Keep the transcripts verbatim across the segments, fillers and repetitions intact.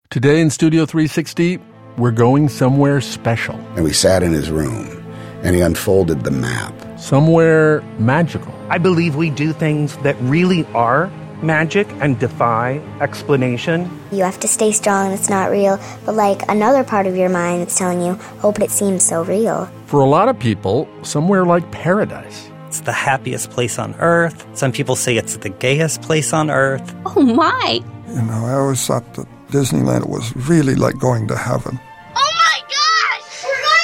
Today in Studio three sixty, we're going somewhere special. And we sat in his room, and he unfolded the map. Somewhere magical. I believe we do things that really are magic and defy explanation. You have to stay strong, it's not real, but like another part of your mind that's telling you, oh, but it seems so real. For a lot of people, somewhere like paradise. It's the happiest place on earth. Some people say it's the gayest place on earth. Oh, my. You know, I always thought that Disneyland was really like going to heaven. Oh, my gosh!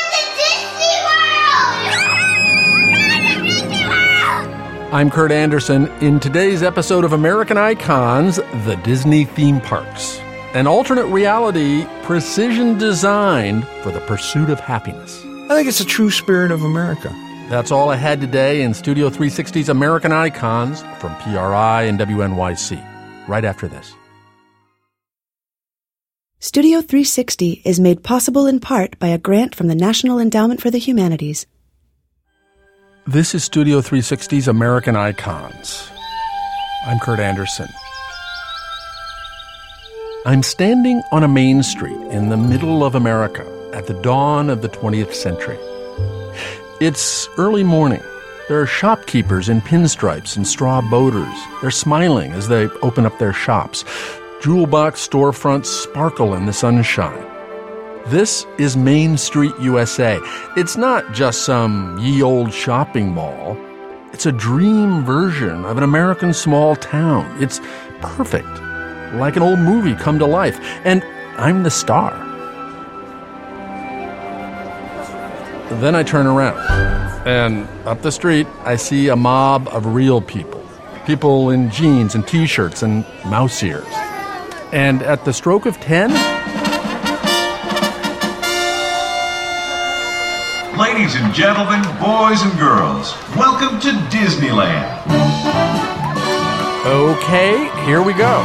We're going to Disney World! We're going to Disney World! I'm Kurt Anderson. In today's episode of American Icons, the Disney theme parks. An alternate reality, precision designed for the pursuit of happiness. I think it's the true spirit of America. That's all ahead today in Studio three sixty's American Icons from P R I and W N Y C. Right after this. Studio three sixty is made possible in part by a grant from the National Endowment for the Humanities. This is Studio three sixty's American Icons. I'm Kurt Anderson. I'm standing on a main street in the middle of America at the dawn of the twentieth century. It's early morning. There are shopkeepers in pinstripes and straw boaters. They're smiling as they open up their shops. Jewel box storefronts sparkle in the sunshine. This is Main Street, U S A. It's not just some ye old shopping mall. It's a dream version of an American small town. It's perfect, like an old movie come to life. And I'm the star. Then I turn around, and up the street, I see a mob of real people. People in jeans and T-shirts and mouse ears. And at the stroke of ten... Ladies and gentlemen, boys and girls, welcome to Disneyland. Okay, here we go.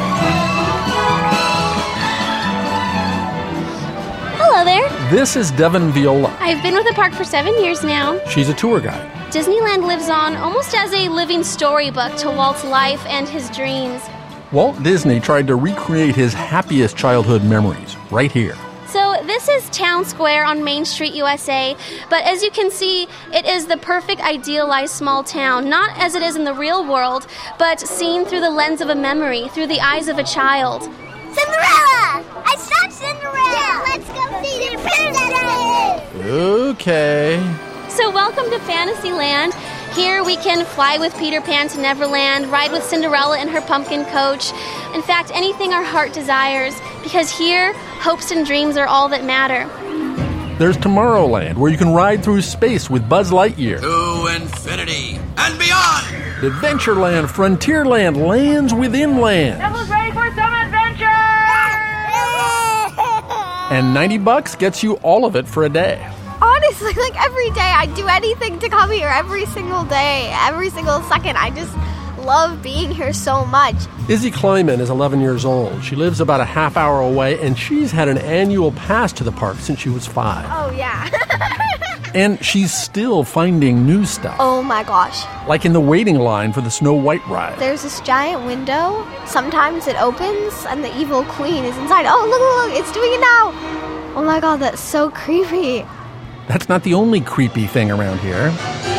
Hello there. This is Devin Viola. I've been with the park for seven years now. She's a tour guide. Disneyland lives on almost as a living storybook to Walt's life and his dreams. Walt Disney tried to recreate his happiest childhood memories right here. So this is Town Square on Main Street, U S A, but as you can see, it is the perfect idealized small town, not as it is in the real world, but seen through the lens of a memory, through the eyes of a child. Cinderella! I saw Cinderella! Yeah, let's go see the princess! Okay. So welcome to Fantasyland. Here we can fly with Peter Pan to Neverland, ride with Cinderella in her pumpkin coach. In fact, anything our heart desires, because here, hopes and dreams are all that matter. There's Tomorrowland, where you can ride through space with Buzz Lightyear. To infinity and beyond! Adventureland, Frontierland, lands within lands. Devil's ready for some adventure! And ninety bucks gets you all of it for a day. Honestly, like every day, I'd do anything to come here every single day, every single second. I just love being here so much. Izzy Kleiman is eleven years old. She lives about a half hour away, and she's had an annual pass to the park since she was five. Oh, yeah. And she's still finding new stuff. Oh, my gosh. Like in the waiting line for the Snow White ride. There's this giant window. Sometimes it opens, and the evil queen is inside. Oh, look, look, look, it's doing it now. Oh, my God, that's so creepy. That's not the only creepy thing around here.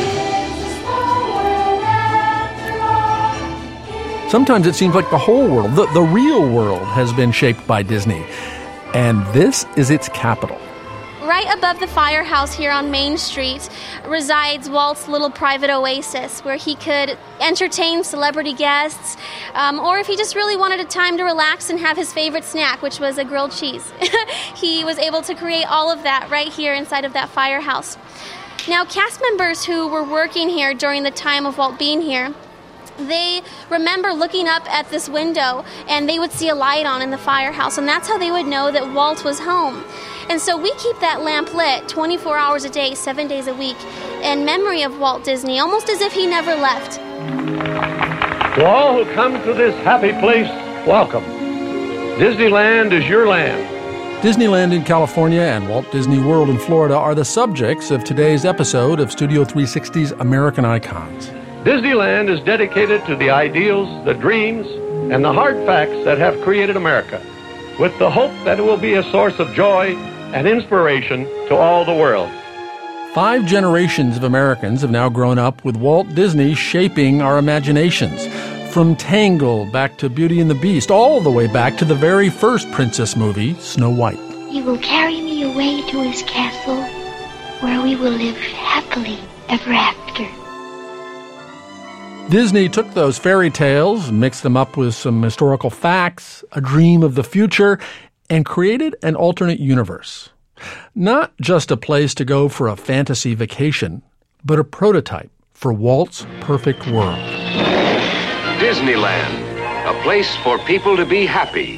Sometimes it seems like the whole world, the, the real world, has been shaped by Disney. And this is its capital. Right above the firehouse here on Main Street resides Walt's little private oasis where he could entertain celebrity guests, um, or if he just really wanted a time to relax and have his favorite snack, which was a grilled cheese. He was able to create all of that right here inside of that firehouse. Now, cast members who were working here during the time of Walt being here, they remember looking up at this window and they would see a light on in the firehouse, and that's how they would know that Walt was home. And so we keep that lamp lit twenty-four hours a day, seven days a week, in memory of Walt Disney, almost as if he never left. To all who come to this happy place, welcome. Disneyland is your land. Disneyland in California and Walt Disney World in Florida are the subjects of today's episode of Studio three sixty's American Icons. Disneyland is dedicated to the ideals, the dreams, and the hard facts that have created America. with the hope that it will be a source of joy and inspiration to all the world. Five generations of Americans have now grown up with Walt Disney shaping our imaginations. From Tangled back to Beauty and the Beast, all the way back to the very first princess movie, Snow White. He will carry me away to his castle, where we will live happily ever after. Disney took those fairy tales, mixed them up with some historical facts, a dream of the future, and created an alternate universe. Not just a place to go for a fantasy vacation, but a prototype for Walt's perfect world. Disneyland, a place for people to be happy.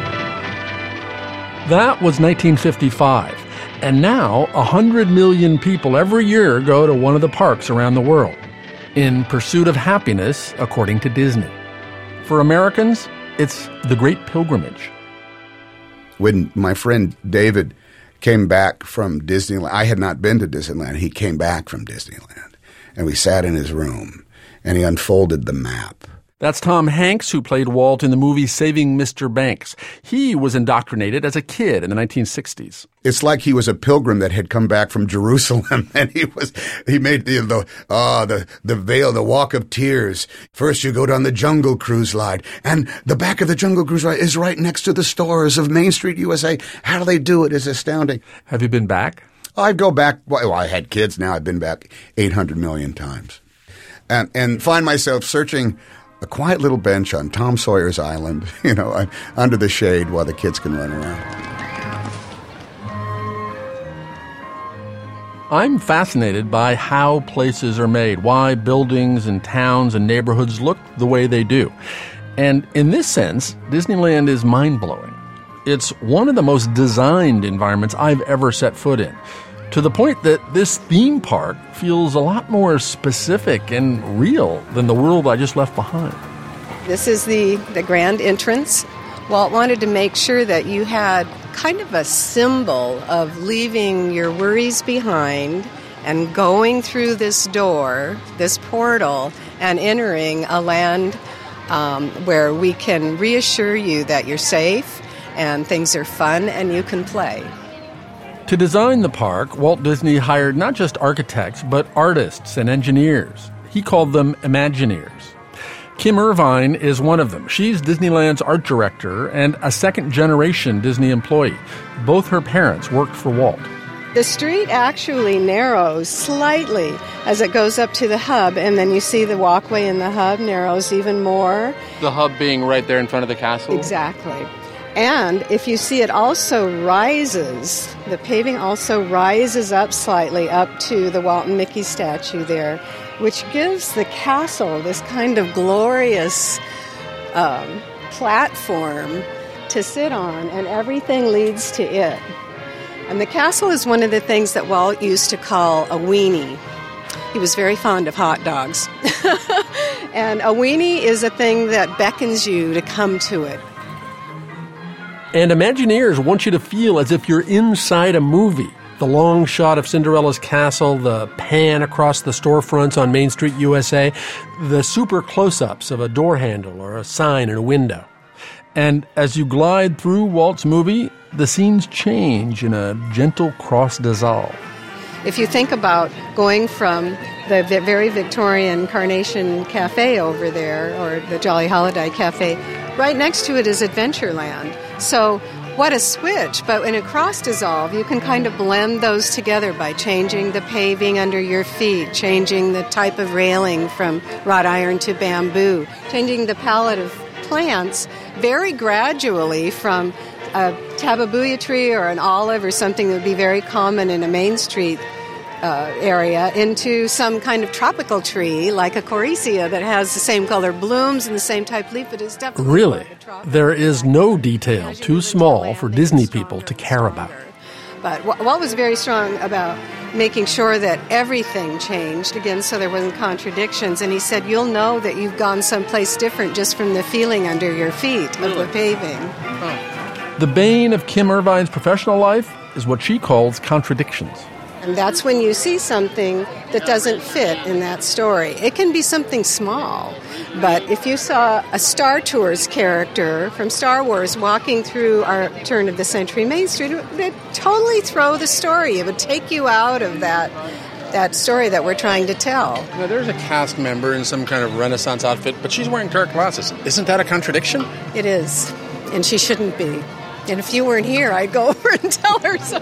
That was nineteen fifty-five, and now one hundred million people every year go to one of the parks around the world, in pursuit of happiness, according to Disney. For Americans, it's the Great Pilgrimage. When my friend David came back from Disneyland, I had not been to Disneyland. He came back from Disneyland, and we sat in his room, and he unfolded the map. That's Tom Hanks, who played Walt in the movie Saving Mister Banks. He was indoctrinated as a kid in the nineteen sixties. It's like he was a pilgrim that had come back from Jerusalem, and he was he made the the ah the the veil, the walk of tears. First, you go down the Jungle Cruise line, and the back of the Jungle Cruise line is right next to the stores of Main Street, U S A. How do they do it? It's astounding. Have you been back? I'd go back. Well, I had kids now. I've been back eight hundred million times, and and find myself searching a quiet little bench on Tom Sawyer's Island, you know, under the shade while the kids can run around. I'm fascinated by how places are made, why buildings and towns and neighborhoods look the way they do. And in this sense, Disneyland is mind-blowing. It's one of the most designed environments I've ever set foot in, to the point that this theme park feels a lot more specific and real than the world I just left behind. This is the, the grand entrance. Walt wanted to make sure that you had kind of a symbol of leaving your worries behind and going through this door, this portal, and entering a land um, where we can reassure you that you're safe and things are fun and you can play. To design the park, Walt Disney hired not just architects, but artists and engineers. He called them Imagineers. Kim Irvine is one of them. She's Disneyland's art director and a second-generation Disney employee. Both her parents worked for Walt. The street actually narrows slightly as it goes up to the hub, and then you see the walkway in the hub narrows even more. The hub being right there in front of the castle? Exactly. And if you see, it also rises, the paving also rises up slightly up to the Walt and Mickey statue there, which gives the castle this kind of glorious um, platform to sit on, and everything leads to it. And the castle is one of the things that Walt used to call a weenie. He was very fond of hot dogs. And a weenie is a thing that beckons you to come to it. And Imagineers want you to feel as if you're inside a movie. The long shot of Cinderella's castle, the pan across the storefronts on Main Street, U S A, the super close-ups of a door handle or a sign in a window. And as you glide through Walt's movie, the scenes change in a gentle cross-dissolve. If you think about going from the very Victorian Carnation Cafe over there, or the Jolly Holiday Cafe, right next to it is Adventureland. So what a switch, but in a cross-dissolve, you can kind of blend those together by changing the paving under your feet, changing the type of railing from wrought iron to bamboo, changing the palette of plants very gradually from a tababuya tree or an olive or something that would be very common in a Main Street uh, area into some kind of tropical tree like a coricia that has the same color blooms and the same type leaf, but is definitely really like a there is no detail too small for Disney people to care about. But Walt was very strong about making sure that everything changed, again, so there wasn't contradictions. And he said, you'll know that you've gone someplace different just from the feeling under your feet of the paving. The bane of Kim Irvine's professional life is what she calls contradictions. And that's when you see something that doesn't fit in that story. It can be something small, but if you saw a Star Tours character from Star Wars walking through our turn of the century Main Street, it would totally throw the story. It would take you out of that that story that we're trying to tell. Now, there's a cast member in some kind of Renaissance outfit, but she's wearing dark glasses. Isn't that a contradiction? It is, and she shouldn't be. And if you weren't here, I'd go over and tell her so.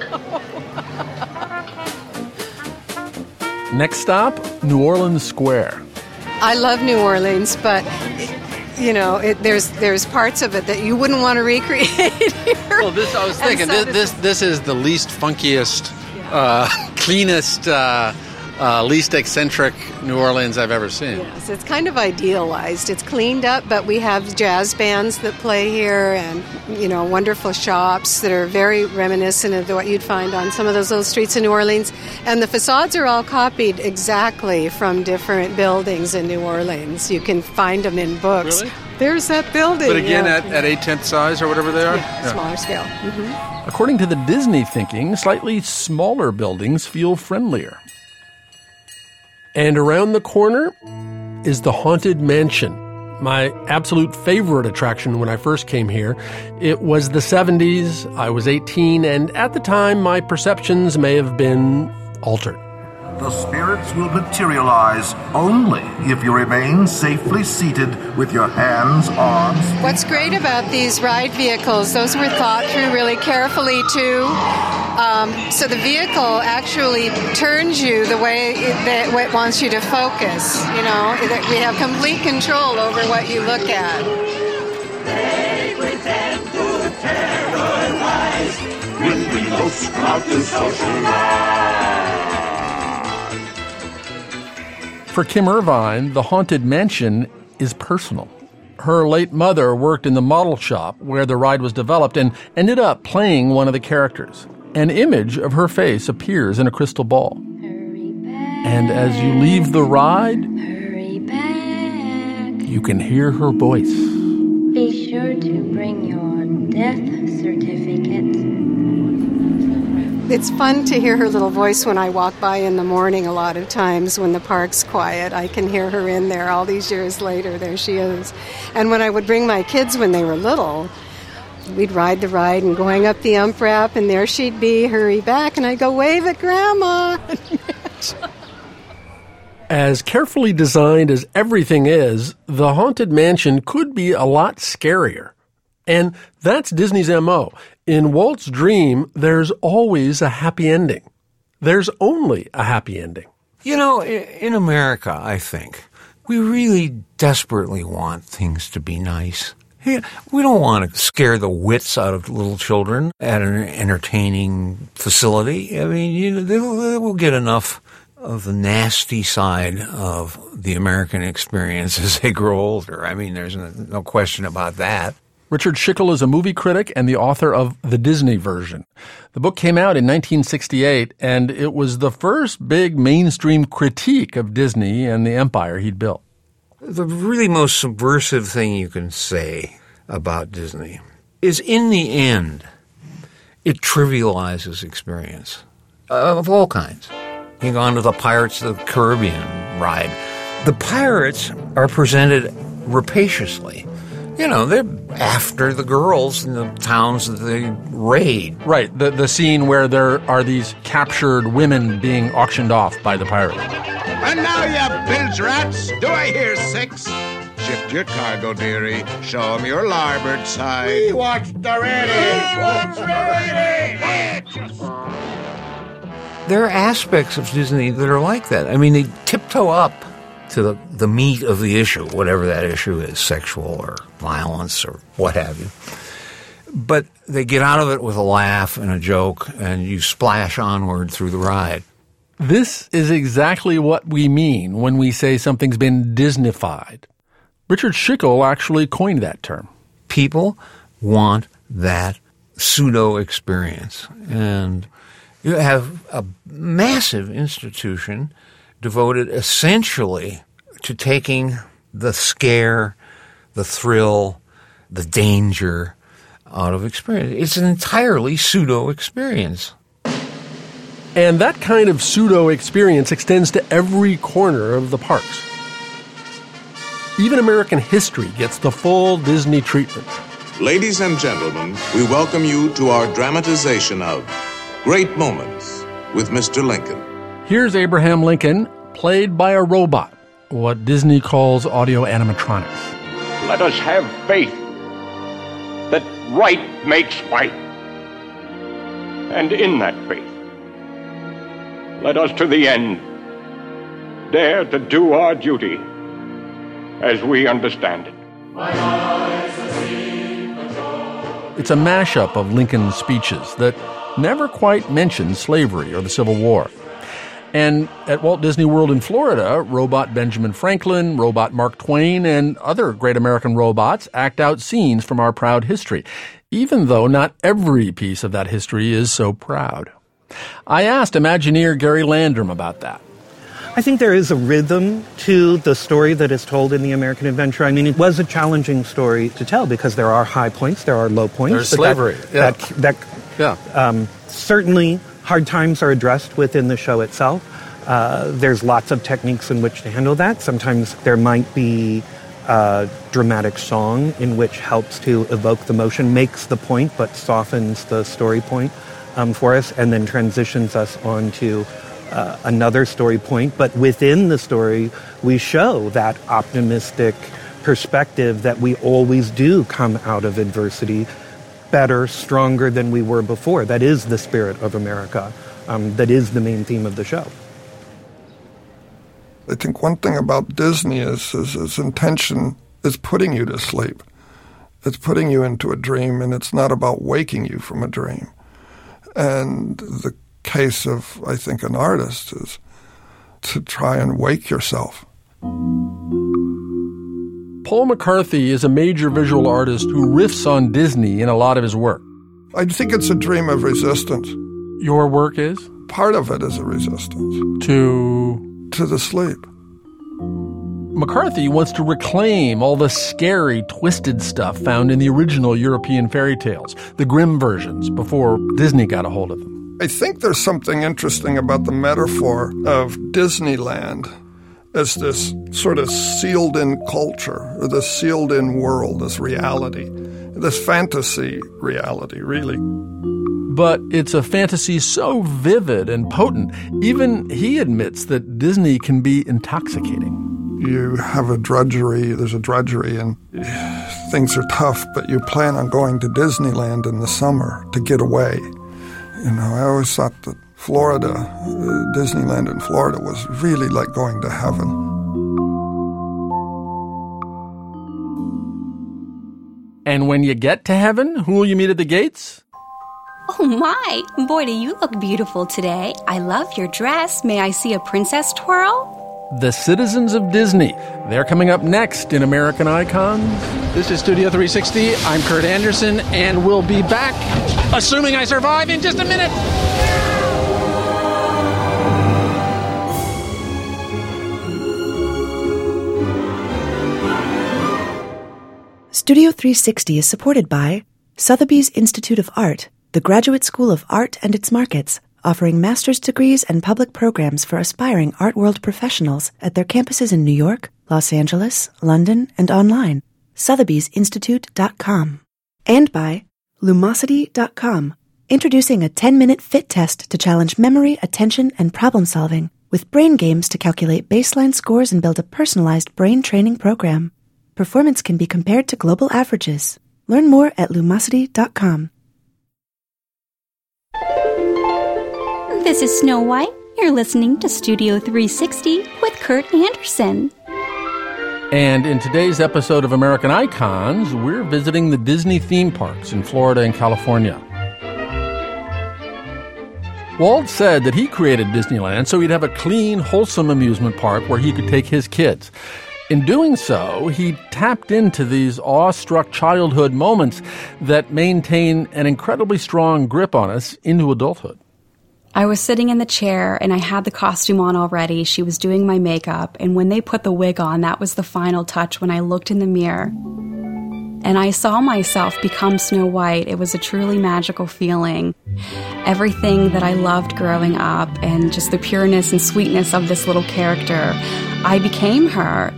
Next stop, New Orleans Square. I love New Orleans, but, you know, it, there's there's parts of it that you wouldn't want to recreate here. Well, this I was thinking, so this, this this is the least funkiest, yeah. uh, cleanest, uh, uh, least eccentric New Orleans I've ever seen. Yes, it's kind of idealized. It's cleaned up, but we have jazz bands that play here and, you know, wonderful shops that are very reminiscent of what you'd find on some of those little streets in New Orleans. And the facades are all copied exactly from different buildings in New Orleans. You can find them in books. Really? There's that building. But again, yeah. at, at eight-tenths size or whatever they are? Yeah, yeah. Smaller scale. Mm-hmm. According to the Disney thinking, slightly smaller buildings feel friendlier. And around the corner is the Haunted Mansion, my absolute favorite attraction when I first came here. It was the seventies, I was eighteen, and at the time my perceptions may have been altered. The spirits will materialize only if you remain safely seated with your hands, arms... What's great about these ride vehicles, those were thought through really carefully too. Um, so the vehicle actually turns you the way it, that it wants you to focus. You know, that we have complete control over what you look at. They pretend to terrorize when we most out to socialize. For Kim Irvine, the Haunted Mansion is personal. Her late mother worked in the model shop where the ride was developed and ended up playing one of the characters. An image of her face appears in a crystal ball. And as you leave the ride, you can hear her voice. Be sure to bring your death certificate. It's fun to hear her little voice when I walk by in the morning a lot of times when the park's quiet. I can hear her in there all these years later. There she is. And when I would bring my kids when they were little, we'd ride the ride and going up the ump ramp, and there she'd be, hurry back, and I'd go, wave at Grandma. As carefully designed as everything is, the Haunted Mansion could be a lot scarier. And that's Disney's M O. In Walt's dream, there's always a happy ending. There's only a happy ending. You know, in America, I think, we really desperately want things to be nice. We don't want to scare the wits out of little children at an entertaining facility. I mean, you know, they will get enough of the nasty side of the American experience as they grow older. I mean, there's no question about that. Richard Schickel is a movie critic and the author of The Disney Version. The book came out in nineteen sixty-eight, and it was the first big mainstream critique of Disney and the empire he'd built. The really most subversive thing you can say about Disney is, in the end, it trivializes experience of all kinds. You go on to the Pirates of the Caribbean ride. The pirates are presented rapaciously. You know, they're after the girls in the towns that they raid. Right, the the scene where there are these captured women being auctioned off by the pirates. And now, you bilge rats, do I hear six? Shift your cargo, dearie. Show 'em your larboard side. We watched already. We watched already. There are aspects of Disney that are like that. I mean, they tiptoe up to the, the meat of the issue, whatever that issue is, sexual or violence or what have you. But they get out of it with a laugh and a joke, and you splash onward through the ride. This is exactly what we mean when we say something's been Disneyfied. Richard Schickel actually coined that term. People want that pseudo experience. And you have a massive institution devoted essentially to taking the scare, the thrill, the danger out of experience. It's an entirely pseudo experience. And that kind of pseudo-experience extends to every corner of the parks. Even American history gets the full Disney treatment. Ladies and gentlemen, we welcome you to our dramatization of Great Moments with Mister Lincoln. Here's Abraham Lincoln, played by a robot, what Disney calls audio animatronics. Let us have faith that right makes right. And in that faith, let us to the end dare to do our duty as we understand it. It's a mashup of Lincoln's speeches that never quite mention slavery or the Civil War. And at Walt Disney World in Florida, robot Benjamin Franklin, robot Mark Twain, and other great American robots act out scenes from our proud history, even though not every piece of that history is so proud. I asked Imagineer Gary Landrum about that. I think there is a rhythm to the story that is told in The American Adventure. I mean, it was a challenging story to tell because there are high points, there are low points. There's slavery. That, yeah. that, that, yeah. Um, certainly, hard times are addressed within the show itself. Uh, there's lots of techniques in which to handle that. Sometimes there might be a dramatic song in which helps to evoke the emotion, makes the point, but softens the story point um, for us, and then transitions us onto uh, another story point. But within the story, we show that optimistic perspective that we always do come out of adversity better, stronger than we were before. That is the spirit of America. Um, that is the main theme of the show. I think one thing about Disney is, is its intention is putting you to sleep. It's putting you into a dream, and it's not about waking you from a dream. And the case of, I think, an artist is to try and wake yourself. Paul McCarthy is a major visual artist who riffs on Disney in a lot of his work. I think it's a dream of resistance. Your work is? Part of it is a resistance. To? To the sleep. McCarthy wants to reclaim all the scary, twisted stuff found in the original European fairy tales, the Grimm versions, before Disney got a hold of them. I think there's something interesting about the metaphor of Disneyland as this sort of sealed-in culture, or this sealed-in world, this reality, this fantasy reality, really. But it's a fantasy so vivid and potent, even he admits that Disney can be intoxicating. You have a drudgery, there's a drudgery, and things are tough, but you plan on going to Disneyland in the summer to get away. You know, I always thought that Florida, uh, Disneyland in Florida was really like going to heaven. And when you get to heaven, who will you meet at the gates? Oh my, boy, do you look beautiful today. I love your dress. May I see a princess twirl? The Citizens of Disney. They're coming up next in American Icons. This is Studio three sixty. I'm Kurt Anderson, and we'll be back, assuming I survive, in just a minute. Studio three sixty is supported by Sotheby's Institute of Art, the Graduate School of Art and its markets, offering master's degrees and public programs for aspiring art world professionals at their campuses in New York, Los Angeles, London, and online. Sotheby's Institute dot com. And by Lumosity dot com, introducing a ten-minute fit test to challenge memory, attention, and problem-solving, with brain games to calculate baseline scores and build a personalized brain training program. Performance can be compared to global averages. Learn more at Lumosity dot com. This is Snow White. You're listening to Studio three sixty with Kurt Anderson. And in today's episode of American Icons, we're visiting the Disney theme parks in Florida and California. Walt said that he created Disneyland so he'd have a clean, wholesome amusement park where he could take his kids. In doing so, he tapped into these awestruck childhood moments that maintain an incredibly strong grip on us into adulthood. I was sitting in the chair, and I had the costume on already. She was doing my makeup, and when they put the wig on, that was the final touch when I looked in the mirror. And I saw myself become Snow White. It was a truly magical feeling. Everything that I loved growing up and just the pureness and sweetness of this little character, I became her.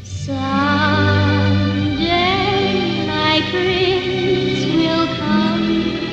Someday my prince will come.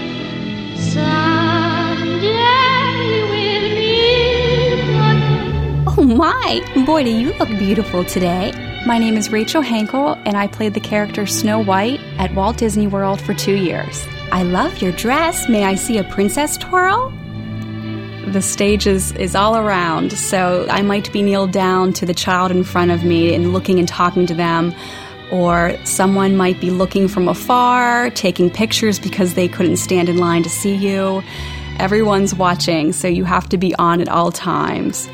Someday with me again. Oh my! Boy, do you look beautiful today. My name is Rachel Henkel, and I played the character Snow White at Walt Disney World for two years. I love your dress. May I see a princess twirl? The stage is, is all around, so I might be kneeled down to the child in front of me and looking and talking to them, or someone might be looking from afar, taking pictures because they couldn't stand in line to see you. Everyone's watching, so you have to be on at all times.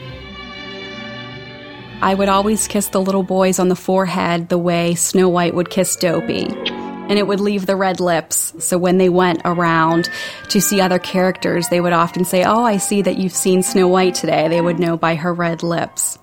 I would always kiss the little boys on the forehead the way Snow White would kiss Dopey. And it would leave the red lips, so when they went around to see other characters, they would often say, "Oh, I see that you've seen Snow White today." They would know by her red lips.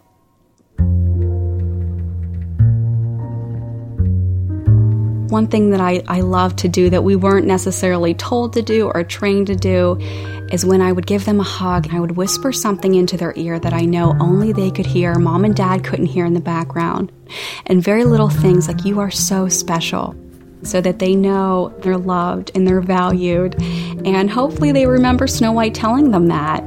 One thing that I, I love to do that we weren't necessarily told to do or trained to do is when I would give them a hug, I would whisper something into their ear that I know only they could hear, Mom and Dad couldn't hear in the background. And very little things like, "You are so special," so that they know they're loved and they're valued. And hopefully they remember Snow White telling them that.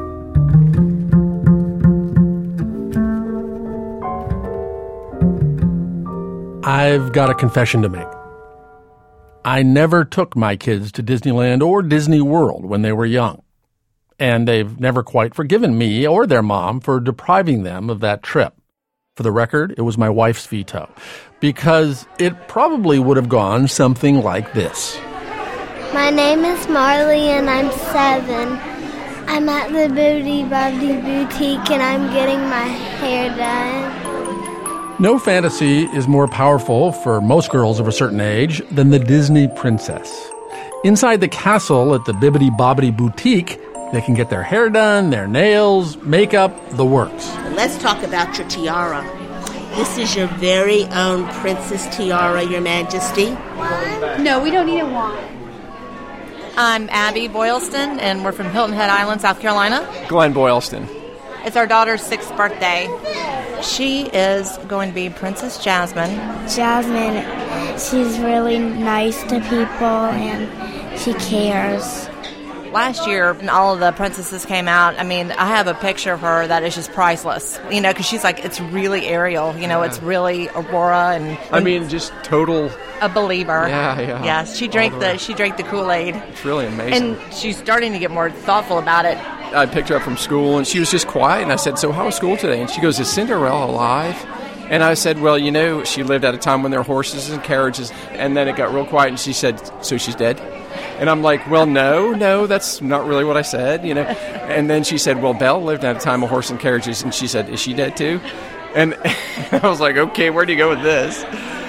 I've got a confession to make. I never took my kids to Disneyland or Disney World when they were young. And they've never quite forgiven me or their mom for depriving them of that trip. For the record, it was my wife's veto, because it probably would have gone something like this. My name is Marley and I'm seven. I'm at the Booty Bobbity Boutique and I'm getting my hair done. No fantasy is more powerful for most girls of a certain age than the Disney princess. Inside the castle at the Bibbidi Bobbidi Boutique, they can get their hair done, their nails, makeup, the works. Let's talk about your tiara. This is your very own princess tiara, Your Majesty. No, we don't need a wand. I'm Abby Boylston, and we're from Hilton Head Island, South Carolina. Glenn Boylston. It's our daughter's sixth birthday. She is going to be Princess Jasmine. Jasmine, she's really nice to people and she cares. Last year, when all of the princesses came out, I mean, I have a picture of her that is just priceless, you know, because she's like, it's really Ariel, you know, yeah. It's really Aurora. and, and I mean, just total... A believer. Yeah, yeah. Yes, she drank the, the she drank the Kool-Aid. It's really amazing. And she's starting to get more thoughtful about it. I picked her up from school, and she was just quiet, and I said, "So how was school today?" And she goes, "Is Cinderella alive?" And I said, "Well, you know, she lived at a time when there were horses and carriages." And then it got real quiet, and she said, "So she's dead?" And I'm like, "Well, no, no, that's not really what I said, you know." And then she said, "Well, Belle lived at a time of horse and carriages," and she said, "Is she dead too?" And I was like, "Okay, where do you go with this?"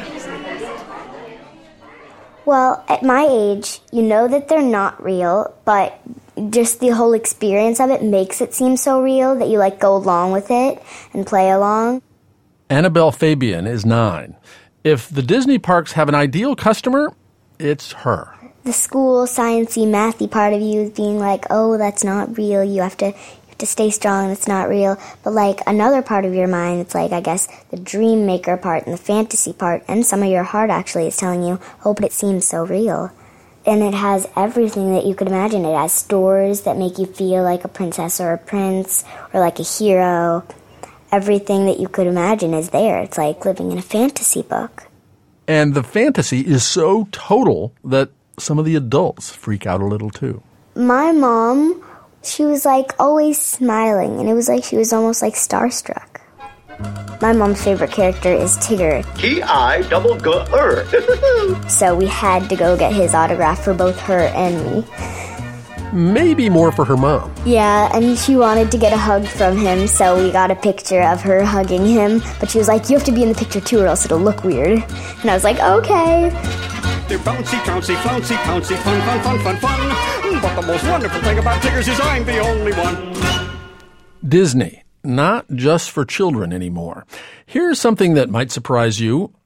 Well, at my age, you know that they're not real, but just the whole experience of it makes it seem so real that you like go along with it and play along. Annabelle Fabian is nine. If the Disney parks have an ideal customer, it's her. The school, sciencey, mathy part of you is being like, oh, that's not real. You have to you have to stay strong. It's not real. But like another part of your mind, it's like, I guess, the dream maker part and the fantasy part, and some of your heart actually is telling you, oh, but it seems so real. And it has everything that you could imagine. It has stores that make you feel like a princess or a prince or like a hero. Everything that you could imagine is there. It's like living in a fantasy book. And the fantasy is so total that some of the adults freak out a little too. My mom, she was like always smiling, and it was like she was almost like starstruck. My mom's favorite character is Tigger. T I double G R. So we had to go get his autograph for both her and me. Maybe more for her mom. Yeah, and she wanted to get a hug from him, so we got a picture of her hugging him. But she was like, you have to be in the picture too or else it'll look weird. And I was like, okay. They're bouncy, bouncy, flouncy, pouncy, fun, fun, fun, fun, fun. But the most wonderful thing about Tiggers is I'm the only one. Disney, not just for children anymore. Here's something that might surprise you.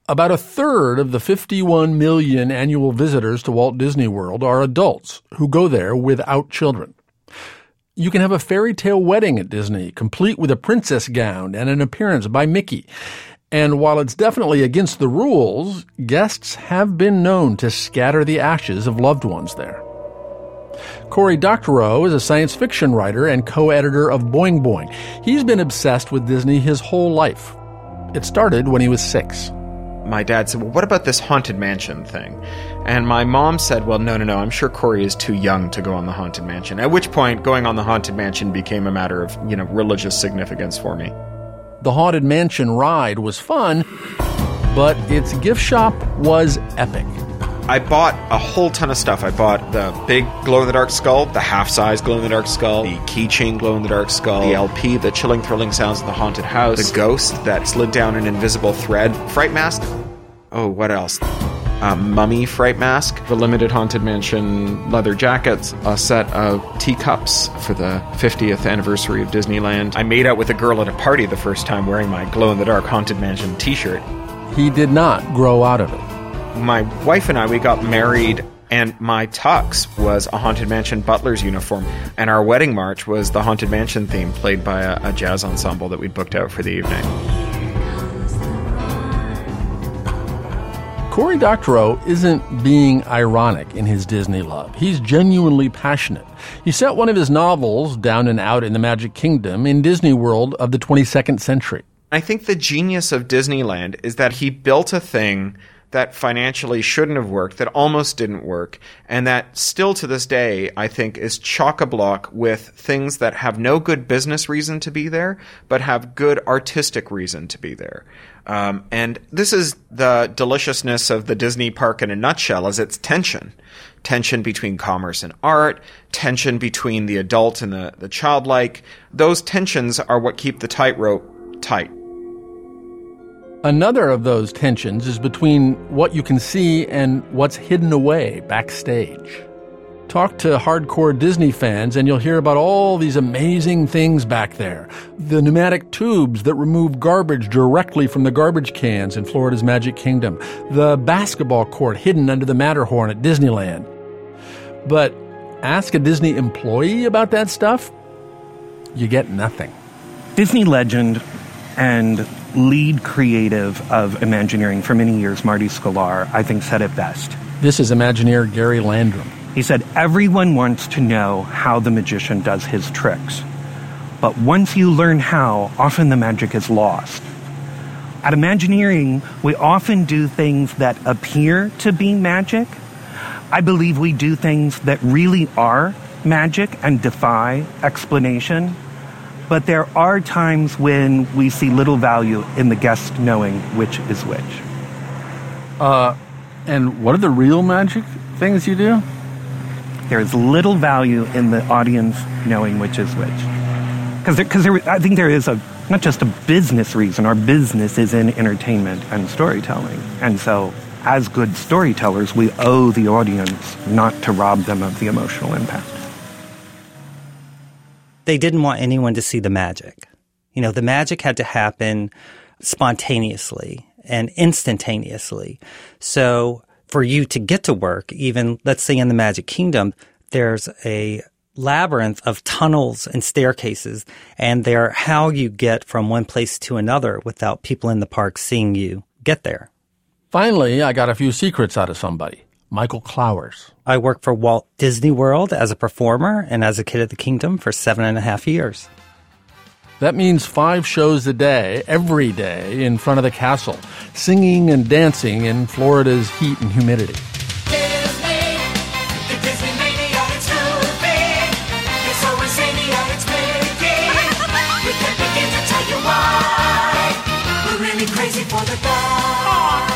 About a third of the fifty-one million annual visitors to Walt Disney World are adults who go there without children. You can have a fairy tale wedding at Disney, complete with a princess gown and an appearance by Mickey. And while it's definitely against the rules, guests have been known to scatter the ashes of loved ones there. Cory Doctorow is a science fiction writer and co-editor of Boing Boing. He's been obsessed with Disney his whole life. It started when he was six. My dad said, well, what about this Haunted Mansion thing? And my mom said, well, no, no, no, I'm sure Cory is too young to go on the Haunted Mansion. At which point, going on the Haunted Mansion became a matter of, you know, religious significance for me. The Haunted Mansion ride was fun, but its gift shop was epic. I bought a whole ton of stuff. I bought the big glow-in-the-dark skull, the half-size glow-in-the-dark skull, the keychain glow-in-the-dark skull, the L P, the chilling, thrilling sounds of the haunted house, the ghost that slid down an invisible thread, fright mask. Oh, what else? A mummy fright mask, the limited Haunted Mansion leather jackets, a set of teacups for the fiftieth anniversary of Disneyland. I made out with a girl at a party the first time wearing my glow-in-the-dark Haunted Mansion t-shirt. He did not grow out of it. My wife and I, we got married, and my tux was a Haunted Mansion butler's uniform, and our wedding march was the Haunted Mansion theme played by a, a jazz ensemble that we booked out for the evening. Cory Doctorow isn't being ironic in his Disney love. He's genuinely passionate. He set one of his novels, Down and Out in the Magic Kingdom, in Disney World of the twenty-second century. I think the genius of Disneyland is that he built a thing that financially shouldn't have worked, that almost didn't work, and that still to this day, I think, is chock-a-block with things that have no good business reason to be there, but have good artistic reason to be there. Um, and this is the deliciousness of the Disney park in a nutshell, is its tension. Tension between commerce and art, tension between the adult and the, the childlike. Those tensions are what keep the tightrope tight. Another of those tensions is between what you can see and what's hidden away backstage. Talk to hardcore Disney fans and you'll hear about all these amazing things back there. The pneumatic tubes that remove garbage directly from the garbage cans in Florida's Magic Kingdom. The basketball court hidden under the Matterhorn at Disneyland. But ask a Disney employee about that stuff, you get nothing. Disney legend and lead creative of Imagineering for many years, Marty Sklar, I think said it best. This is Imagineer Gary Landrum. He said, everyone wants to know how the magician does his tricks. But once you learn how, often the magic is lost. At Imagineering, we often do things that appear to be magic. I believe we do things that really are magic and defy explanation. But there are times when we see little value in the guest knowing which is which. Uh, and what are the real magic things you do? There is little value in the audience knowing which is which. Because there, 'cause there, I think there is a not just a business reason. Our business is in entertainment and storytelling. And so, as good storytellers, we owe the audience not to rob them of the emotional impact. They didn't want anyone to see the magic. You know, the magic had to happen spontaneously and instantaneously. So for you to get to work, even let's say in the Magic Kingdom, there's a labyrinth of tunnels and staircases, and they're how you get from one place to another without people in the park seeing you get there. Finally, I got a few secrets out of somebody. Michael Clowers. I worked for Walt Disney World as a performer and as a kid at the Kingdom for seven and a half years. That means five shows a day, every day, in front of the castle, singing and dancing in Florida's heat and humidity. Disney, the Disney mania, it's too big. It's so insane how it's making. We can't begin to tell you why. We're really crazy for the thought.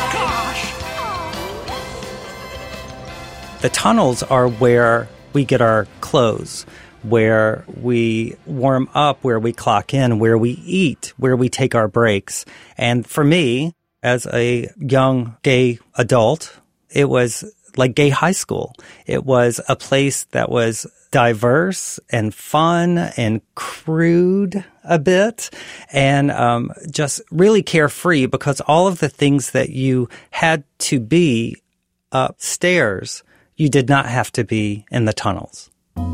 The tunnels are where we get our clothes, where we warm up, where we clock in, where we eat, where we take our breaks. And for me, as a young gay adult, it was like gay high school. It was a place that was diverse and fun and crude a bit, and um, just really carefree, because all of the things that you had to be upstairs, you did not have to be in the tunnels.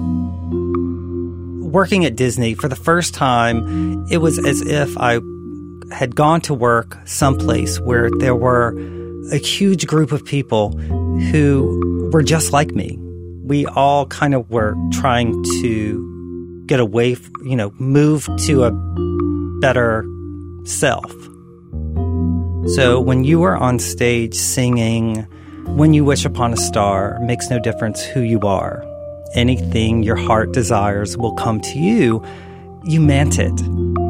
Working at Disney, for the first time, it was as if I had gone to work someplace where there were a huge group of people who were just like me. We all kind of were trying to get away, you know, move to a better self. So when you were on stage singing "When You Wish Upon a Star," makes no difference who you are. Anything your heart desires will come to you. You meant it.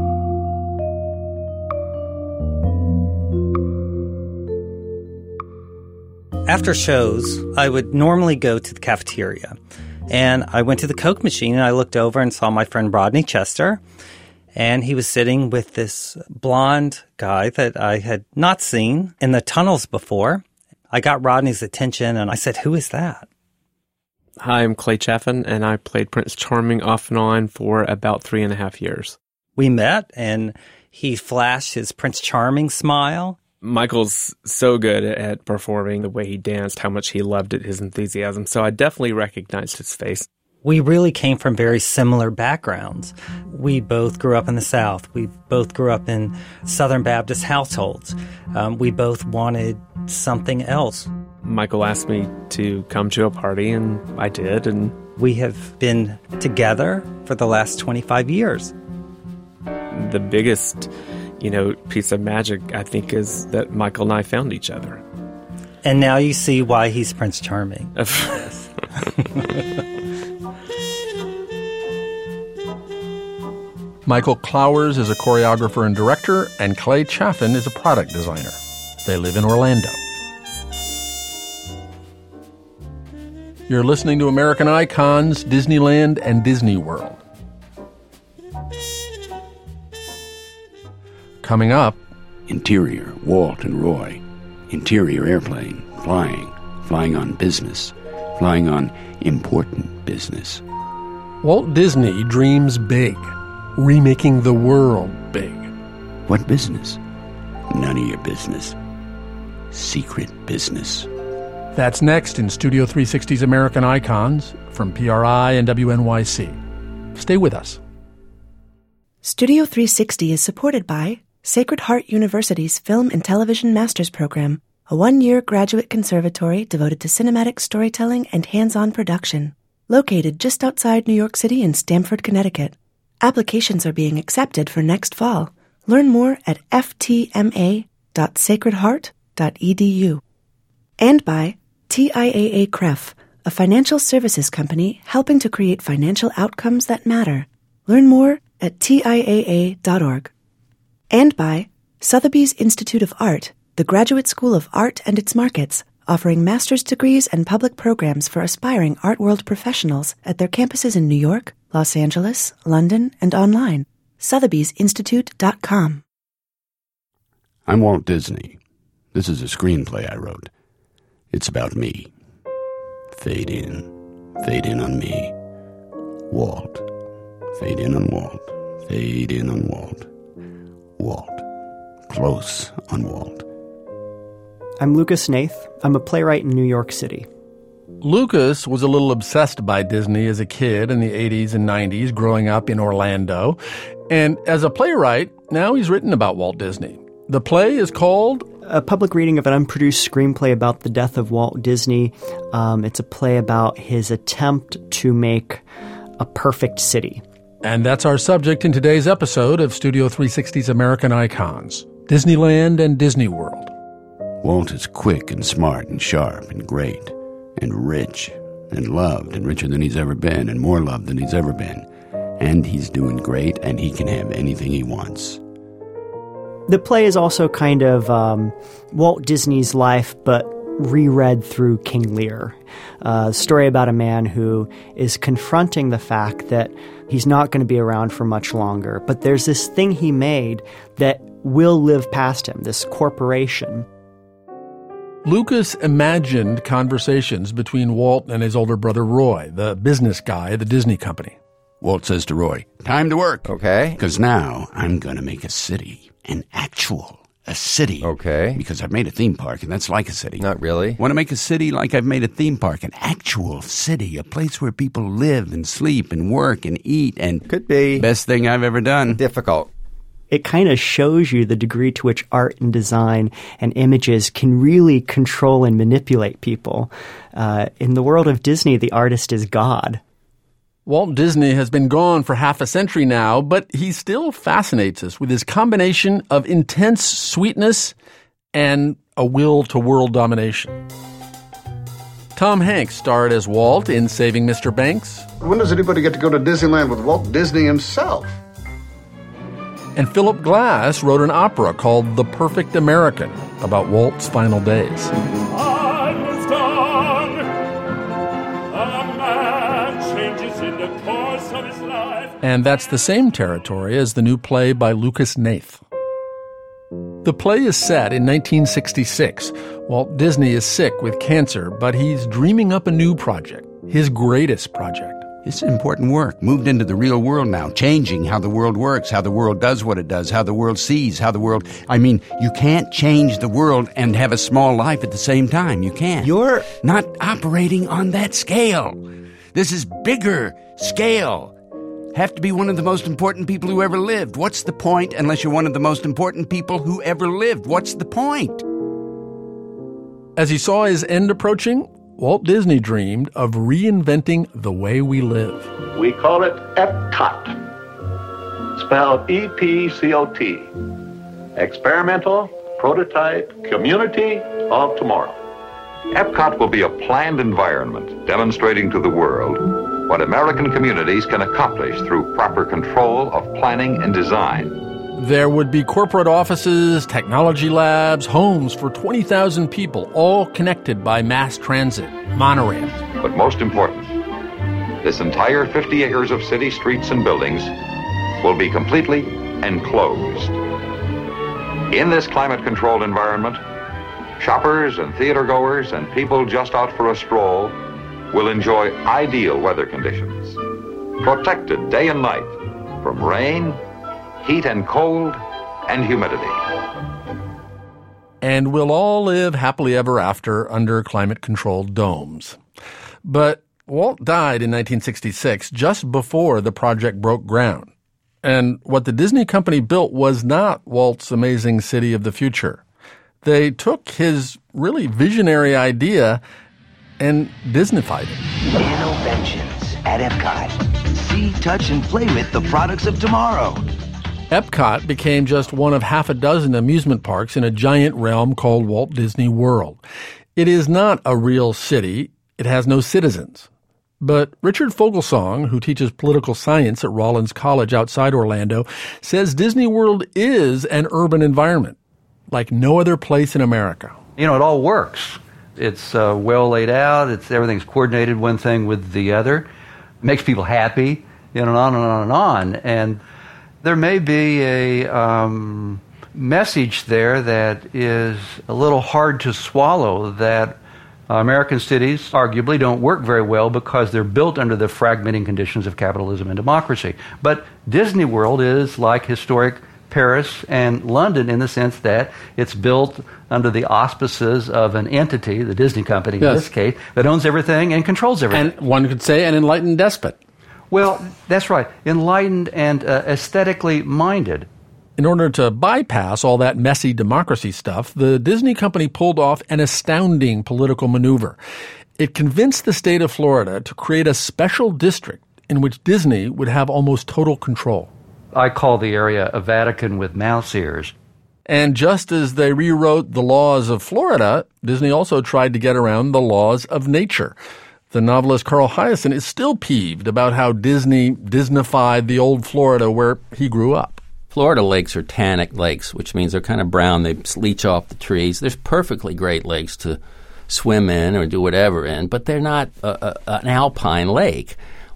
After shows, I would normally go to the cafeteria. And I went to the Coke machine and I looked over and saw my friend Rodney Chester. And he was sitting with this blonde guy that I had not seen in the tunnels before. I got Rodney's attention and I said, "Who is that?" Hi, I'm Clay Chaffin, and I played Prince Charming off and on for about three and a half years. We met, and he flashed his Prince Charming smile. Michael's so good at performing, the way he danced, how much he loved it, his enthusiasm. So I definitely recognized his face. We really came from very similar backgrounds. We both grew up in the South. We both grew up in Southern Baptist households. Um, we both wanted something else. Michael asked me to come to a party, and I did. And we have been together for the last twenty-five years. The biggest, you know, piece of magic, I think, is that Michael and I found each other. And now you see why he's Prince Charming. Michael Clowers is a choreographer and director, and Clay Chaffin is a product designer. They live in Orlando. You're listening to American Icons, Disneyland, and Disney World. Coming up... Interior, Walt and Roy. Interior airplane, flying. Flying on business. Flying on important business. Walt Disney dreams big. Remaking the world big. What business? None of your business. Secret business. That's next in Studio three sixty's American Icons from P R I and W N Y C. Stay with us. Studio three sixty is supported by Sacred Heart University's Film and Television Master's Program, a one-year graduate conservatory devoted to cinematic storytelling and hands-on production. Located just outside New York City in Stamford, Connecticut. Applications are being accepted for next fall. Learn more at f t m a dot sacred heart dot e d u. And by T I A A C R E F, a financial services company helping to create financial outcomes that matter. Learn more at T I A A dot org. And by Sotheby's Institute of Art, the graduate school of art and its markets, offering master's degrees and public programs for aspiring art world professionals at their campuses in New York, Los Angeles, London, and online. Sotheby's Institute dot com. I'm Walt Disney. This is a screenplay I wrote. It's about me. Fade in. Fade in on me. Walt. Fade in on Walt. Fade in on Walt. Walt. Close on Walt. I'm Lucas Nath. I'm a playwright in New York City. Lucas was a little obsessed by Disney as a kid in the eighties and nineties, growing up in Orlando. And as a playwright, now he's written about Walt Disney. The play is called... A public reading of an unproduced screenplay about the death of Walt Disney. Um, it's a play about his attempt to make a perfect city. And that's our subject in today's episode of Studio three sixty's American Icons, Disneyland and Disney World. Walt is quick and smart and sharp and great and rich and loved and richer than he's ever been and more loved than he's ever been. And he's doing great and he can have anything he wants. The play is also kind of um, Walt Disney's life, but reread through King Lear. Uh, a story about a man who is confronting the fact that he's not going to be around for much longer. But there's this thing he made that will live past him, this corporation. Lucas imagined conversations between Walt and his older brother Roy, the business guy at the Disney company. Walt says to Roy, time to work. Okay. Because now I'm going to make a city, an actual A city. Okay. Because I've made a theme park, and that's like a city. Not really. Want to make a city like I've made a theme park, an actual city, a place where people live and sleep and work and eat and... Could be. Best thing I've ever done. Difficult. It kind of shows you the degree to which art and design and images can really control and manipulate people. Uh, in the world of Disney, the artist is God. Walt Disney has been gone for half a century now, but he still fascinates us with his combination of intense sweetness and a will to world domination. Tom Hanks starred as Walt in Saving Mister Banks. When does anybody get to go to Disneyland with Walt Disney himself? And Philip Glass wrote an opera called The Perfect American about Walt's final days. And that's the same territory as the new play by Lucas Hnath. The play is set in nineteen sixty-six. Walt Disney is sick with cancer, but he's dreaming up a new project, his greatest project. It's important work, moved into the real world now, changing how the world works, how the world does what it does, how the world sees, how the world... I mean, you can't change the world and have a small life at the same time. You can't. You're not operating on that scale. This is bigger scale. Have to be one of the most important people who ever lived. What's the point unless you're one of the most important people who ever lived? What's the point? As he saw his end approaching, Walt Disney dreamed of reinventing the way we live. We call it EPCOT, spelled E P C O T, Experimental Prototype Community of Tomorrow. EPCOT will be a planned environment demonstrating to the world what American communities can accomplish through proper control of planning and design. There would be corporate offices, technology labs, homes for twenty thousand people, all connected by mass transit, monorail. But most important, this entire fifty acres of city streets and buildings will be completely enclosed. In this climate-controlled environment, shoppers and theater-goers and people just out for a stroll will enjoy ideal weather conditions, protected day and night from rain, heat and cold, and humidity. And we'll all live happily ever after under climate-controlled domes. But Walt died in nineteen sixty-six, just before the project broke ground. And what the Disney company built was not Walt's amazing city of the future. They took his really visionary idea and Disneyfied it. Innoventions at Epcot. See, touch, and play with the products of tomorrow. Epcot became just one of half a dozen amusement parks in a giant realm called Walt Disney World. It is not a real city. It has no citizens. But Richard Fogelsong, who teaches political science at Rollins College outside Orlando, says Disney World is an urban environment like no other place in America. You know, it all works. It's uh, well laid out. It's everything's coordinated one thing with the other. It makes people happy, you know, and on and on and on. And there may be a um, message there that is a little hard to swallow, that uh, American cities arguably don't work very well because they're built under the fragmenting conditions of capitalism and democracy. But Disney World is like historic Paris and London in the sense that it's built under the auspices of an entity, the Disney company in yes. this case, that owns everything and controls everything. And one could say an enlightened despot. Well, that's right. Enlightened and uh, aesthetically minded. In order to bypass all that messy democracy stuff, the Disney company pulled off an astounding political maneuver. It convinced the state of Florida to create a special district in which Disney would have almost total control. I call the area a Vatican with mouse ears. And just as they rewrote the laws of Florida, Disney also tried to get around the laws of nature. The novelist Carl Hiaasen is still peeved about how Disney Disneyfied the old Florida where he grew up. Florida lakes are tannic lakes, which means they're kind of brown. They leach off the trees. There's perfectly great lakes to swim in or do whatever in, but they're not a, a, an alpine lake.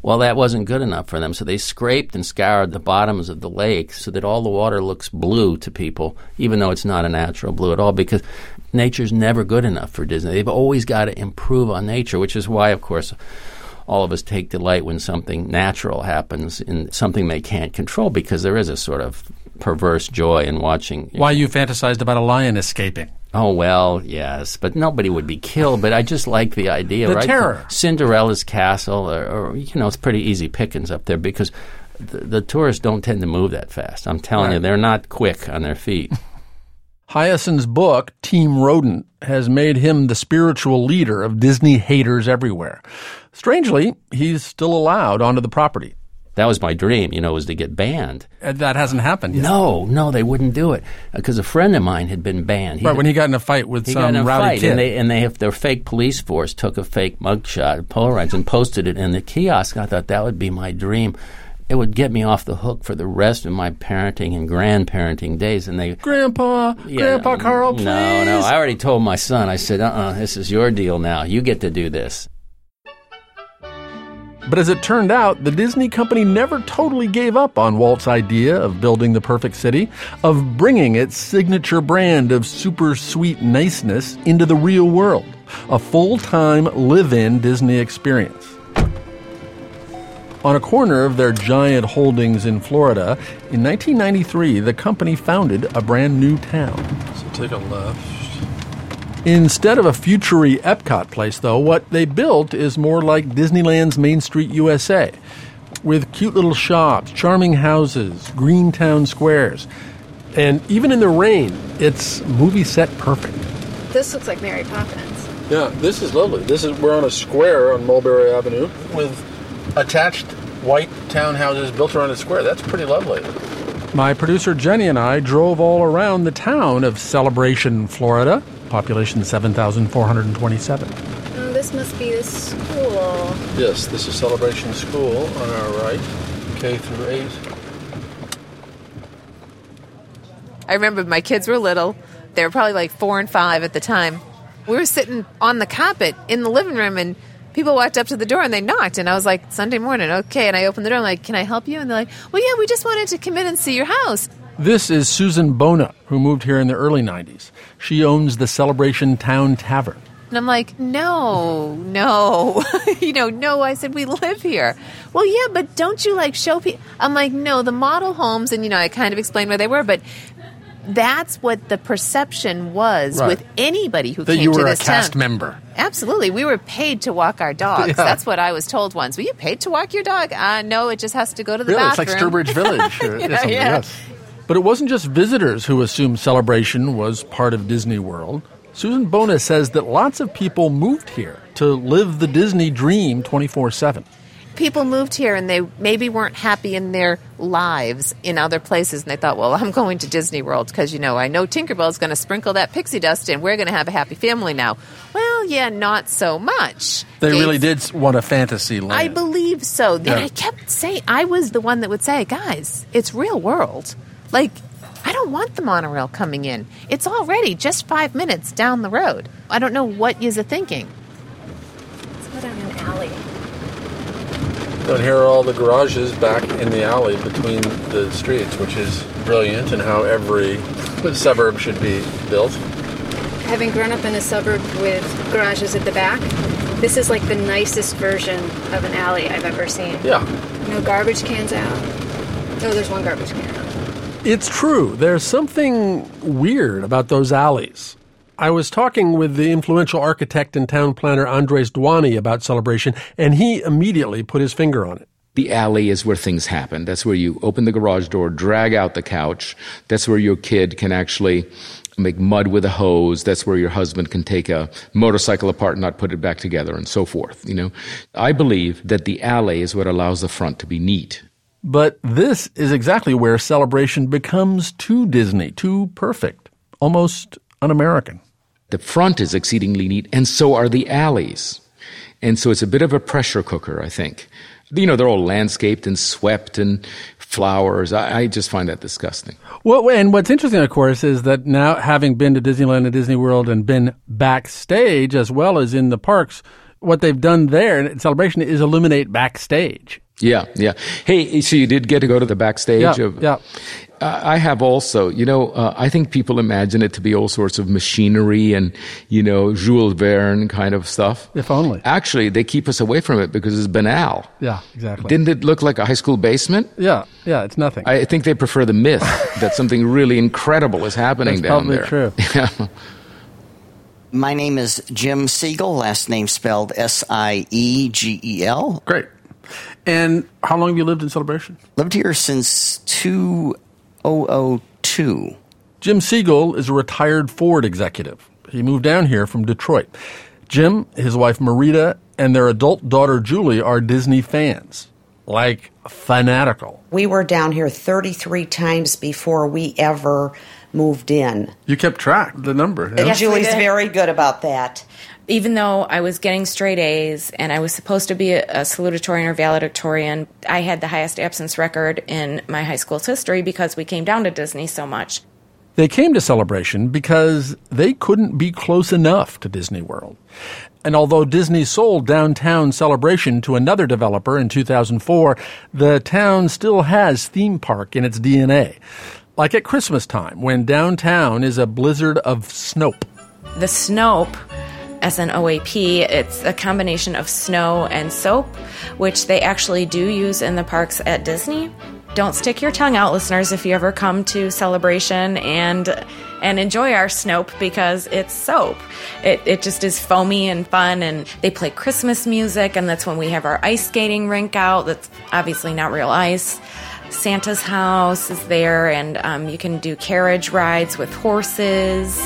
Well, that wasn't good enough for them, so they scraped and scoured the bottoms of the lake so that all the water looks blue to people, even though it's not a natural blue at all, because nature's never good enough for Disney. They've always got to improve on nature, which is why, of course, all of us take delight when something natural happens in something they can't control, because there is a sort of perverse joy in watching. Why you fantasized about a lion escaping. Oh, well, yes, but nobody would be killed. But I just like the idea, the right? terror. Cinderella's castle, or, or, you know, it's pretty easy pickings up there because the, the tourists don't tend to move that fast. I'm telling Right. you, they're not quick on their feet. Hyacint's book, Team Rodent, has made him the spiritual leader of Disney haters everywhere. Strangely, he's still allowed onto the property. That was my dream, you know, was to get banned. And that hasn't happened yet. No, no, they wouldn't do it because a friend of mine had been banned. He right, had, when he got in a fight with he some got in a rowdy fight, kid. and they and they have their fake police force took a fake mugshot, Polaroids, and posted it in the kiosk. I thought that would be my dream. It would get me off the hook for the rest of my parenting and grandparenting days. And they, Grandpa, Yeah, Grandpa Carl, please. no, no, I already told my son. I said, uh-uh, this is your deal now. You get to do this. But as it turned out, the Disney company never totally gave up on Walt's idea of building the perfect city, of bringing its signature brand of super sweet niceness into the real world, a full-time live-in Disney experience. On a corner of their giant holdings in Florida, in nineteen ninety-three, the company founded a brand new town. So take a left. Instead of a future-y Epcot place, though, what they built is more like Disneyland's Main Street U S A, with cute little shops, charming houses, green town squares. And even in the rain, it's movie set perfect. This looks like Mary Poppins. Yeah, this is lovely. This is we're on a square on Mulberry Avenue with attached white townhouses built around a square. That's pretty lovely. My producer Jenny and I drove all around the town of Celebration, Florida. Population seven thousand four hundred twenty-seven. Oh, this must be the school. Yes, this is Celebration School on our right, K through eight. I remember my kids were little. They were probably like four and five at the time. We were sitting on the carpet in the living room, and people walked up to the door and they knocked. And I was like, Sunday morning, okay. And I opened the door. I'm like, can I help you? And they're like, well, yeah, we just wanted to come in and see your house. This is Susan Bona, who moved here in the early nineties. She owns the Celebration Town Tavern. And I'm like, no, no, you know, no. I said, we live here. Well, yeah, but don't you like show people? I'm like, no, the model homes. And, you know, I kind of explained where they were, but that's what the perception was Right. with anybody who That came you to were a this cast town. member. Absolutely. We were paid to walk our dogs. Yeah. That's what I was told once. Were you paid to walk your dog? Uh, no, it just has to go to the Really, it's bathroom. like Sturbridge Village or You know, something, yeah. yes. But it wasn't just visitors who assumed Celebration was part of Disney World. Susan Bona says that lots of people moved here to live the Disney dream twenty-four seven. People moved here and they maybe weren't happy in their lives in other places. And they thought, well, I'm going to Disney World because, you know, I know Tinkerbell's going to sprinkle that pixie dust and we're going to have a happy family now. Well, yeah, not so much. They Gates- really did want a fantasy land. I believe so. And Yeah. I kept saying, I was the one that would say, guys, it's real world. Like, I don't want the monorail coming in. It's already just five minutes down the road. I don't know what you're thinking. Let's go down an alley. And here are all the garages back in the alley between the streets, which is brilliant, and how every suburb should be built. Having grown up in a suburb with garages at the back, this is like the nicest version of an alley I've ever seen. Yeah. No garbage cans out. Oh, there's one garbage can out. It's true. There's something weird about those alleys. I was talking with the influential architect and town planner Andres Duani about Celebration, and he immediately put his finger on it. The alley is where things happen. That's where you open the garage door, drag out the couch. That's where your kid can actually make mud with a hose. That's where your husband can take a motorcycle apart and not put it back together, and so forth. You know, I believe that the alley is what allows the front to be neat. But this is exactly where Celebration becomes too Disney, too perfect, almost un-American. The front is exceedingly neat, and so are the alleys. And so it's a bit of a pressure cooker, I think. You know, they're all landscaped and swept and flowers. I, I just find that disgusting. Well, and what's interesting, of course, is that now having been to Disneyland and Disney World and been backstage as well as in the parks, what they've done there in Celebration is illuminate backstage. Yeah, yeah. Hey, so you did get to go to the backstage Yeah, of... yeah. Uh, I have also. You know, uh, I think people imagine it to be all sorts of machinery and, you know, Jules Verne kind of stuff. If only. Actually, they keep us away from it because it's banal. Yeah, exactly. Didn't it look like a high school basement? Yeah, yeah, it's nothing. I think they prefer the myth that something really incredible is happening That's down probably there. true. Yeah. My name is Jim Siegel, last name spelled S I E G E L. Great. And how long have you lived in Celebration? Lived here since two thousand two. Jim Siegel is a retired Ford executive. He moved down here from Detroit. Jim, his wife Marita, and their adult daughter Julie are Disney fans. Like, fanatical. We were down here thirty-three times before we ever moved in. You kept track, the number. And Yes, we Julie's did. very good about that. Even though I was getting straight A's and I was supposed to be a, a salutatorian or valedictorian, I had the highest absence record in my high school's history because we came down to Disney so much. They came to Celebration because they couldn't be close enough to Disney World. And although Disney sold downtown Celebration to another developer in two thousand four, the town still has theme park in its D N A. Like at Christmas time, when downtown is a blizzard of Snope. The Snope, S N O A P, it's a combination of snow and soap, which they actually do use in the parks at Disney. Don't stick your tongue out, listeners, if you ever come to Celebration and and enjoy our Snope, because it's soap. It, it just is foamy and fun, and they play Christmas music, and that's when we have our ice skating rink out. That's obviously not real ice. Santa's house is there, and um, you can do carriage rides with horses.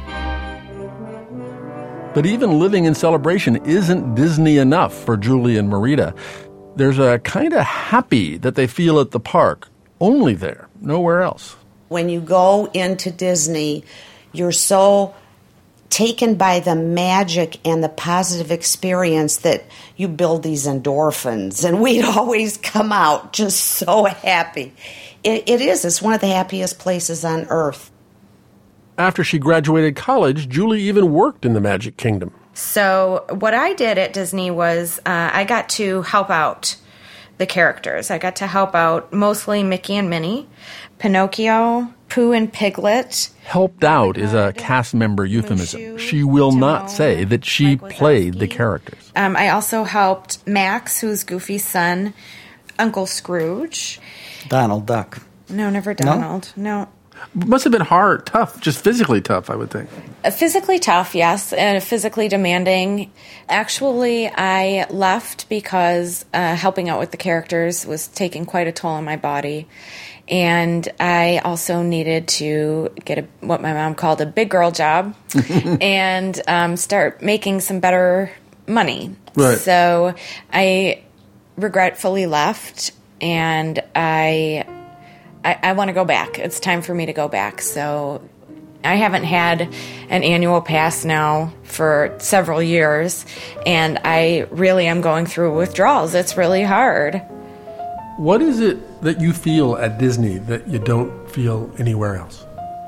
But even living in Celebration isn't Disney enough for Julie and Marita. There's a kind of happy that they feel at the park, only there, nowhere else. When you go into Disney, you're so taken by the magic and the positive experience that you build these endorphins. And we'd always come out just so happy. It, it is. It's one of the happiest places on earth. After she graduated college, Julie even worked in the Magic Kingdom. So what I did at Disney was uh, I got to help out the characters. I got to help out mostly Mickey and Minnie, Pinocchio, Pooh and Piglet. Helped out is a cast member euphemism. She will not say that she played the characters. Um, I also helped Max, who's Goofy's son, Uncle Scrooge. Donald Duck. No, never Donald. No. Must have been hard, tough, just physically tough, I would think. Uh, Physically tough, yes, and physically demanding. Actually, I left because uh, helping out with the characters was taking quite a toll on my body. And I also needed to get a, what my mom called a big girl job and um, start making some better money. Right. So I regretfully left, and I... I, I want to go back. It's time for me to go back. So I haven't had an annual pass now for several years, and I really am going through withdrawals. It's really hard. What is it that you feel at Disney that you don't feel anywhere else?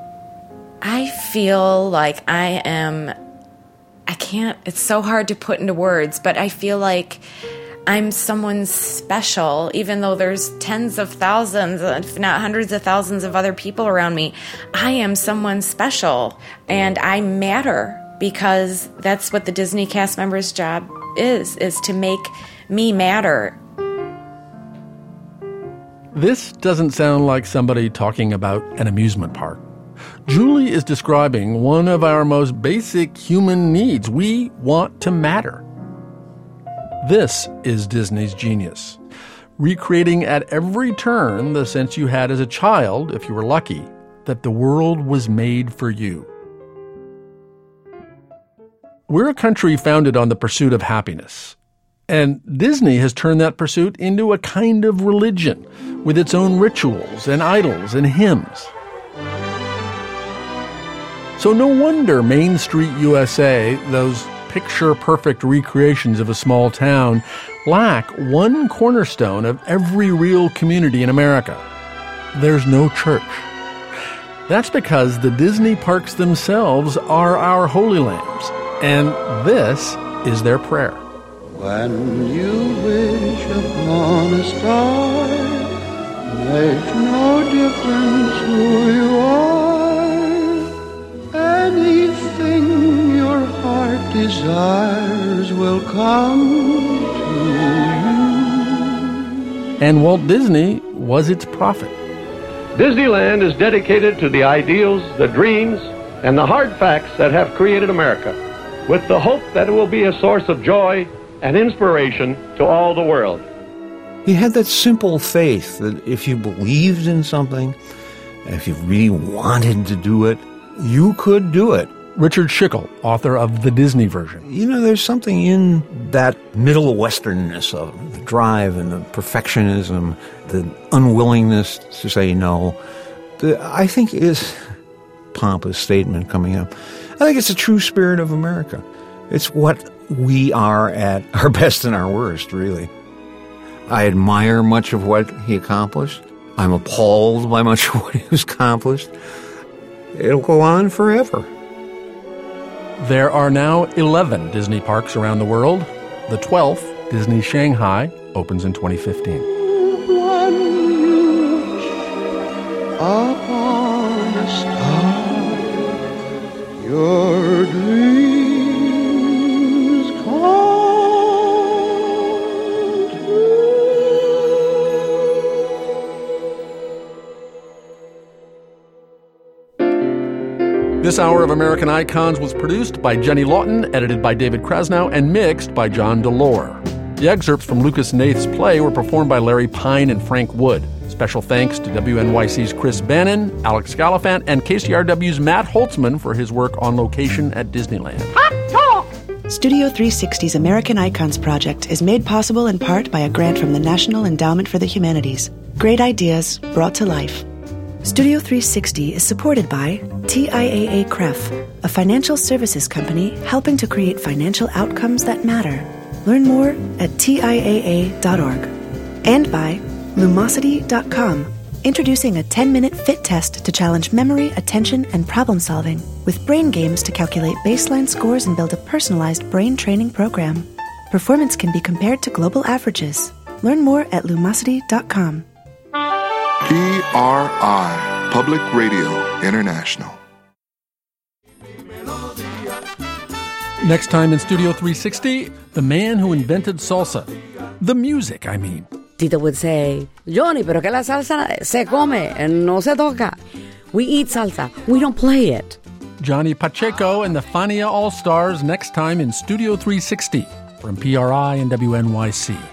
I feel like I am, I can't, it's so hard to put into words, but I feel like I'm someone special, even though there's tens of thousands, if not hundreds of thousands of other people around me. I am someone special, and I matter, because that's what the Disney cast member's job is, is to make me matter. This doesn't sound like somebody talking about an amusement park. Julie is describing one of our most basic human needs. We want to matter. This is Disney's genius, recreating at every turn the sense you had as a child, if you were lucky, that the world was made for you. We're a country founded on the pursuit of happiness, and Disney has turned that pursuit into a kind of religion with its own rituals and idols and hymns. So no wonder Main Street U S A, those picture-perfect recreations of a small town, lack one cornerstone of every real community in America. There's no church. That's because the Disney parks themselves are our holy lambs, and this is their prayer. When you wish upon a star, makes no difference who you are. Anything your heart desires will come to you. And Walt Disney was its prophet. Disneyland is dedicated to the ideals, the dreams, and the hard facts that have created America, with the hope that it will be a source of joy and inspiration to all the world. He had that simple faith that if you believed in something, if you really wanted to do it, you could do it. Richard Schickel, author of The Disney Version. You know, there's something in that Middle Westernness of the drive and the perfectionism, the unwillingness to say no, that I think is pompous statement coming up. I think it's a true spirit of America. It's what we are at our best and our worst, really. I admire much of what he accomplished. I'm appalled by much of what he has accomplished. It'll go on forever. There are now eleven Disney parks around the world. The twelfth, Disney Shanghai, opens in twenty fifteen. When you wish upon a star, your dreams come true. This hour of American Icons was produced by Jenny Lawton, edited by David Krasnow, and mixed by John Delore. The excerpts from Lucas Nath's play were performed by Larry Pine and Frank Wood. Special thanks to W N Y C's Chris Bannon, Alex Gallifant, and K C R W's Matt Holtzman for his work on location at Disneyland. Studio three sixty's American Icons project is made possible in part by a grant from the National Endowment for the Humanities. Great ideas brought to life. Studio three sixty is supported by T I A A C R E F, a financial services company helping to create financial outcomes that matter. Learn more at T I A A dot org. And by Lumosity dot com, introducing a ten-minute fit test to challenge memory, attention, and problem-solving, with brain games to calculate baseline scores and build a personalized brain training program. Performance can be compared to global averages. Learn more at Lumosity dot com. P R I, Public Radio International. Next time in Studio three sixty, the man who invented salsa. The music, I mean. Tito would say, Johnny, pero que la salsa se come, no se toca. We eat salsa, we don't play it. Johnny Pacheco and the Fania All-Stars next time in Studio three sixty from P R I and W N Y C.